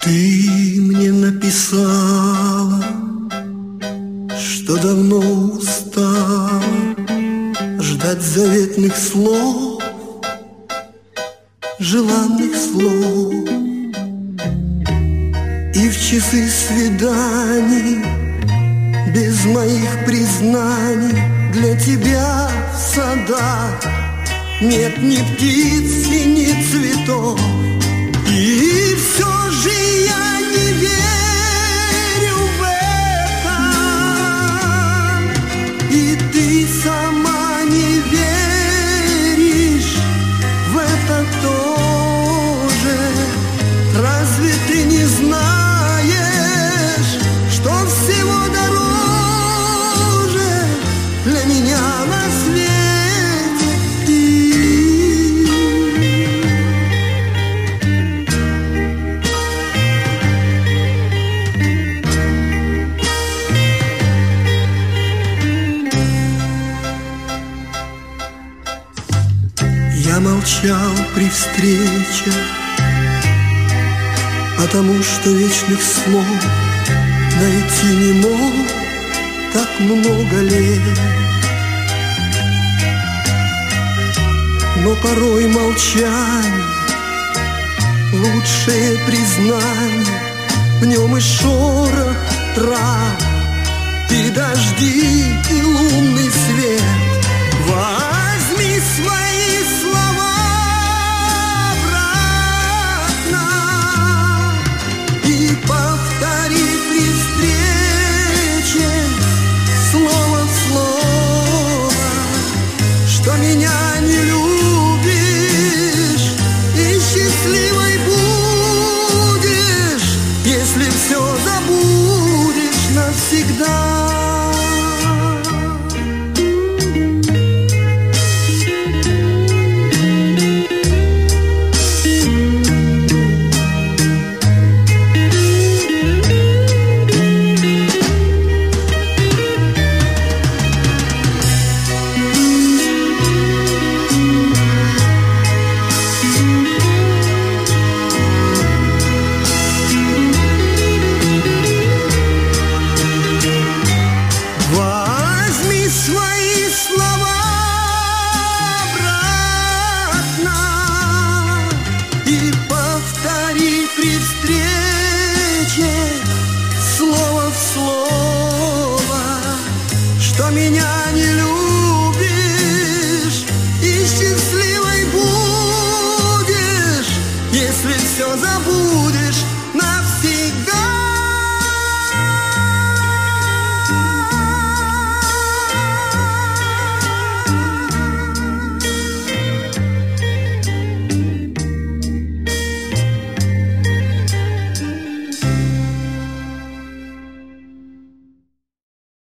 Ты мне написала, что давно устала ждать заветных слов, желанных слов. И в часы свиданий без моих признаний для тебя в садах нет ни птиц и ни цветов. И все же я не верю в это, и ты сама не веришь в это тоже. Разве ты не знаешь, что всего дороже для меня на свете ты? Я молчал при встречах, потому что вечных слов найти не мог так много лет. Но порой молчание — лучшее признание, в нем и шорох трав, и дожди, и лунный свет. Возьми свои слова обратно и повтори при встрече слово в слово, что меня не любишь и счастливой будешь, если все забудешь навсегда.